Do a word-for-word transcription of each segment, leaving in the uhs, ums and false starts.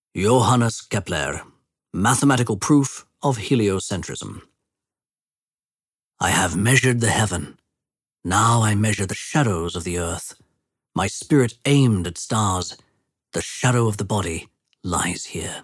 Johannes Kepler, Mathematical Proof of Heliocentrism. I have measured the heaven. Now I measure the shadows of the earth. My spirit aimed at stars. The shadow of the body lies here.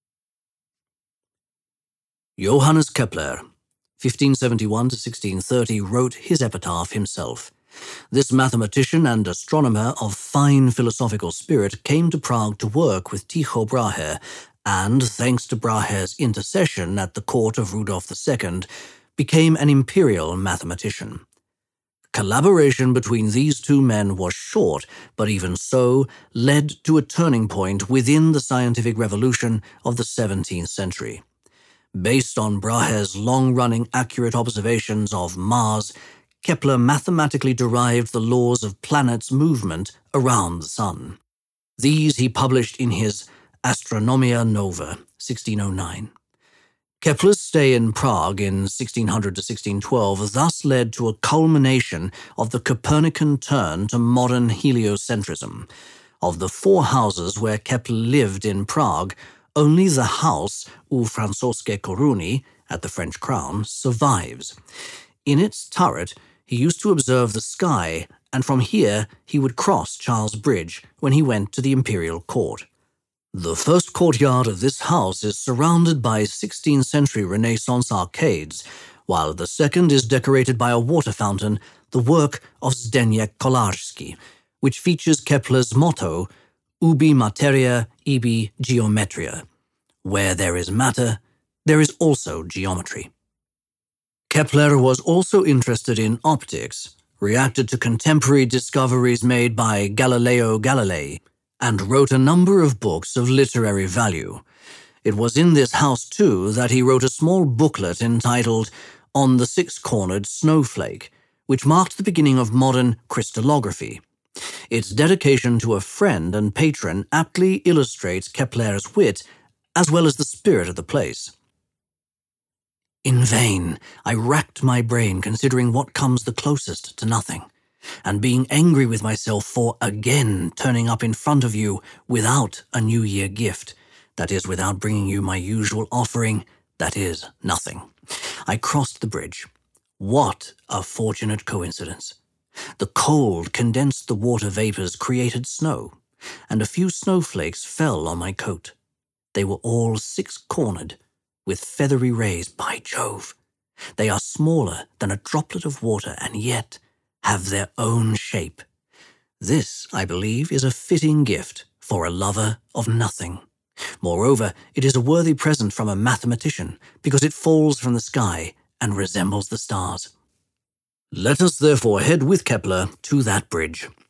Johannes Kepler, fifteen seventy-one to sixteen thirty, wrote his epitaph himself. This mathematician and astronomer of fine philosophical spirit came to Prague to work with Tycho Brahe, and, thanks to Brahe's intercession at the court of Rudolf the Second, became an imperial mathematician. Collaboration between these two men was short, but even so, led to a turning point within the scientific revolution of the seventeenth century. Based on Brahe's long-running accurate observations of Mars, Kepler mathematically derived the laws of planets' movement around the Sun. These he published in his Astronomia Nova, sixteen oh nine. Kepler's stay in Prague in sixteen hundred to sixteen twelve thus led to a culmination of the Copernican turn to modern heliocentrism. Of the four houses where Kepler lived in Prague, only the house U Francesche Coruni at the French crown survives. In its turret, he used to observe the sky, and from here he would cross Charles Bridge when he went to the imperial court. The first courtyard of this house is surrounded by sixteenth century Renaissance arcades, while the second is decorated by a water fountain, the work of Zdeněk Kolarski, which features Kepler's motto, Ubi materia, ibi geometria. Where there is matter, there is also geometry. Kepler was also interested in optics, reacted to contemporary discoveries made by Galileo Galilei, and wrote a number of books of literary value. It was in this house, too, that he wrote a small booklet entitled On the Six-Cornered Snowflake, which marked the beginning of modern crystallography. Its dedication to a friend and patron aptly illustrates Kepler's wit as well as the spirit of the place. In vain, I racked my brain considering what comes the closest to nothing, and being angry with myself for again turning up in front of you without a New Year gift, that is, without bringing you my usual offering, that is, nothing. I crossed the bridge. What a fortunate coincidence! The cold condensed the water vapors created snow, and a few snowflakes fell on my coat. They were all six-cornered, with feathery rays. By Jove! They are smaller than a droplet of water and yet have their own shape. This, I believe, is a fitting gift for a lover of nothing. Moreover, it is a worthy present from a mathematician because it falls from the sky and resembles the stars. Let us therefore head with Kepler to that bridge.